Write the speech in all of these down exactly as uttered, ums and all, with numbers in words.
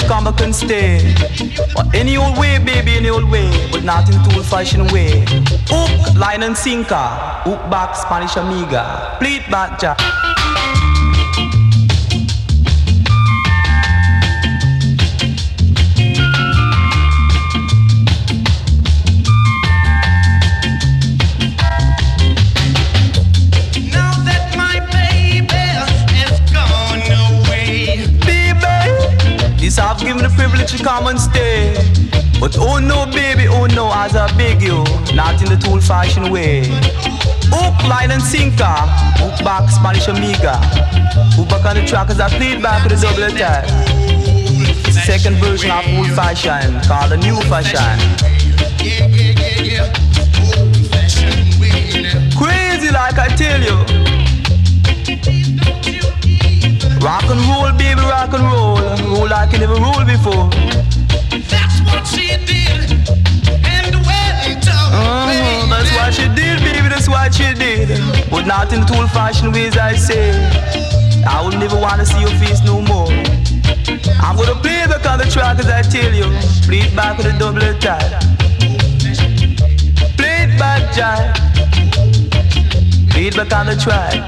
privilege come back and stay. But any old way, baby, any old way, but not in the old-fashioned way. Hook, line and sinker, hook back, Spanish amiga, pleat back, Jack. I've given the privilege to come and stay. But oh no, baby, oh no, as I beg you, not in the old-fashioned way. Hook, line and sinker, hook back, Spanish amiga. Hook back on the track as I played back with a double attack. It's the second version of old-fashioned, called the new fashion. Crazy like I tell you. Rock and roll, baby, rock and roll. Roll like you never rolled before. That's what she did. And well done, uh-huh, that's what she did, baby, that's what she did. But not in the old-fashioned ways, I say. I would never want to see your face no more. I'm gonna play back on the track as I tell you. Play it back with a double attack. Play it back, Jack. Play it back on the track.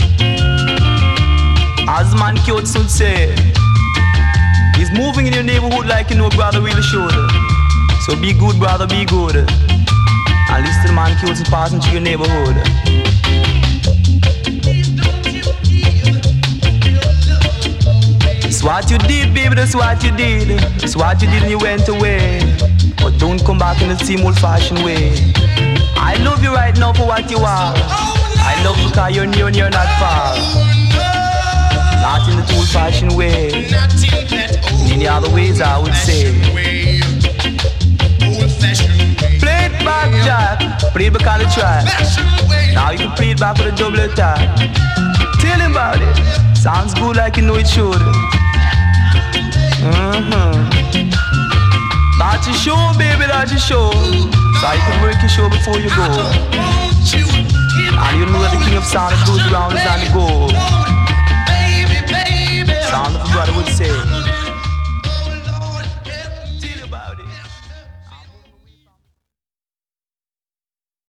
As man Kyoto would say, he's moving in your neighborhood like you know brother really should. So be good, brother, be good. And listen to the man Kyoto passing through your neighborhood. It's what you did, baby, that's what you did. It's what you did and you went away. But don't come back in the same old-fashioned way. I love you right now for what you are. I love you because you're near and you're not far. Not in the old-fashioned way. In any other ways, I would say. Play it back, Jack. Play it back on the track. Now you can play it back with a double attack. Tell him about it. Sounds good like you know it should. Mm-hmm. That's your show, baby, that's your show. So you can work your show before you go. And you know that the king of sound goes around is on the go.